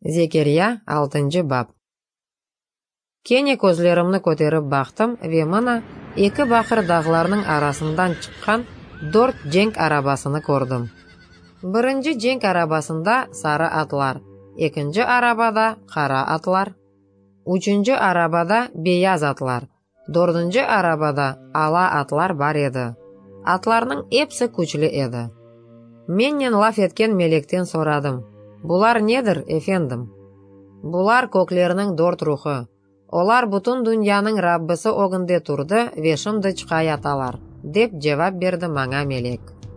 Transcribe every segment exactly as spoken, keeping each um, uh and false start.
Зекерия алтынчы бап. Кене көзлерімні көтеріп бақтым, ве мына екі бақырдағыларның арасындан шыққан дорт женг арабасыны көрдім. Бірінші женг арабасында сары атлар, екінші арабада қара атлар, үшінші арабада бейаз атлар, дөртінші арабада ала атлар бар еді. Атларның епсі күчлі еді. Меннен лаф еткен мелектен сорадым. Бұлар недір, эфендім? Бұлар көклерінің дорт рухы. Олар бұтын дүнияның раббысы оғынде тұрды, вешімді чықаяталар, деп жевап берді маңа мелек.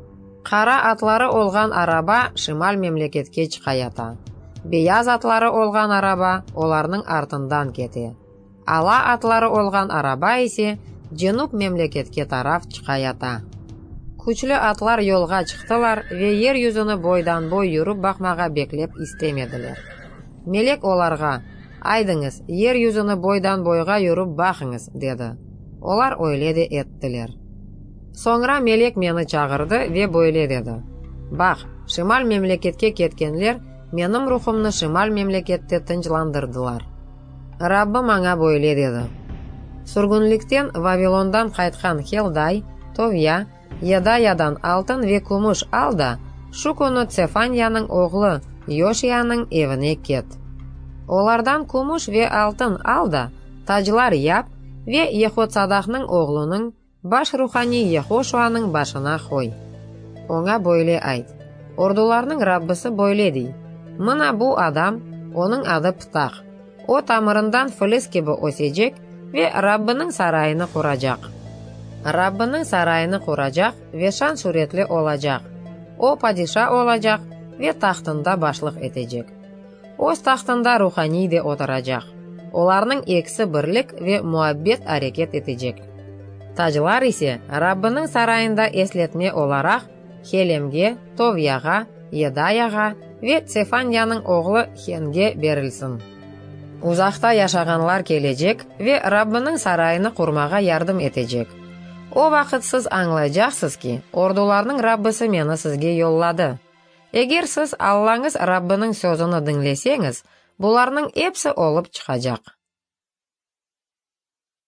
Қара атлары олған араба шимал мемлекетке чықаята. Бейаз атлары олған араба оларның артындан кете. Ала атлары олған араба есе женуб мемлекетке тараф чықаята. Күчлі атлар yolға чықтылар ве ер yüzünü бойдан бой жүріп бақмаға беклеп істемеділер. Мелек оларға: «Айдыңыз, ер yüzünü бойдан бойға жүріп бақыңыз», деді. Олар ойледі еттілер. Соңра мелек мені чағырды ве бойле деді: «Бақ, шимал мемлекетке кеткенлер менің рухымны шимал мемлекетте тынжландырдылар». Раббы маңа бойле деді: «Сүргінліктен Вавилондан қайтқан Хелдай, Товия, Едаядан алтын ве күміш ал да, шу күні Цефанияның оғлы Йошияның евіне кет. Олардан күміш ве алтын ал да, тажлар яп ве Ехоцадақның оғлының баш рухани Ехошуаның башына қой. Оңа бойле айт: ордуларның раббысы бойле дей: мына бұл адам, оның ады Птах. О тамырындан філіс кебі өсежек ве раббының сарайыны құражақ. Раббының сарайыны құражақ ве шан шуретлі олажақ. О падиша олажақ ве тақтында башлық етежек. Оз тақтында рухани де отыражақ. Оларның екісі бірлік ве муаббет әрекет етежек. Тажлар ise Раббының сарайында еслетме оларақ Хелемге, Товияға, Едаяға ве Цефанияның оғлы Хенге берілсін. Uzақта яшағанлар кележек ве Раббының сарайыны құрмаға ярдым етежек. О вақыт сіз аңлайжақсыз ки, ордуларның Раббысы мені сізге yolлады. Егер сіз Аллаңыз Раббының сөзіні діңлесеңіз, бұларның епсі олып чықажақ.